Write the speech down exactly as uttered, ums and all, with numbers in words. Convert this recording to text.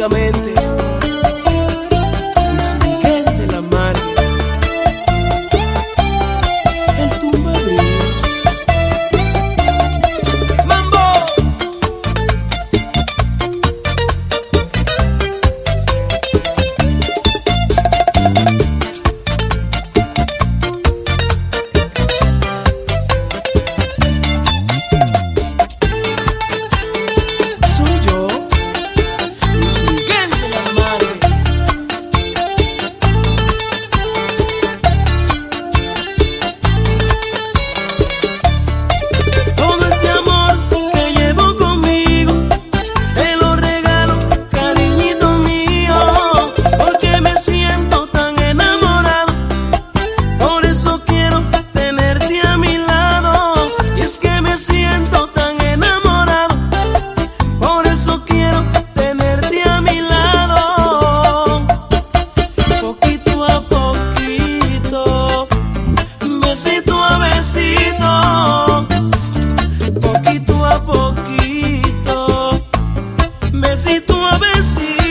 únicamente Luis Miguel de la Margue, el Tumbabrios. ¡Mambo! Soy yo, Luis Miguel de la Margue. Todo este amor que llevo conmigo te lo regalo, cariñito mío, porque me siento tan enamorado. Por eso quiero tenerte a mi lado. Y es que me siento tan enamorado. Por eso quiero tenerte a mi lado. Poquito a poquito, besito a besito. Poquito a poquito, besito a besito.